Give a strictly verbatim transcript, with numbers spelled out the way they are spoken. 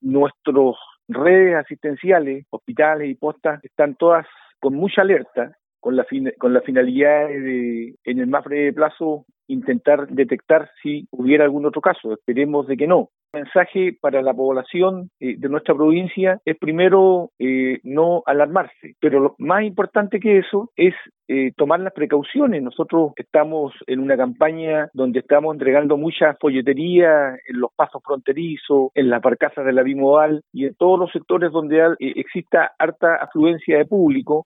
nuestras redes asistenciales, hospitales y postas están todas con mucha alerta, con la, fin- con la finalidad de, en el más breve plazo, intentar detectar si hubiera algún otro caso. Esperemos de que no. El mensaje para la población eh, de nuestra provincia es primero eh, no alarmarse, pero lo más importante que eso es eh, tomar las precauciones. Nosotros estamos en una campaña donde estamos entregando mucha folletería en los pasos fronterizos, en las barcazas de la bimodal y en todos los sectores donde eh, exista harta afluencia de público.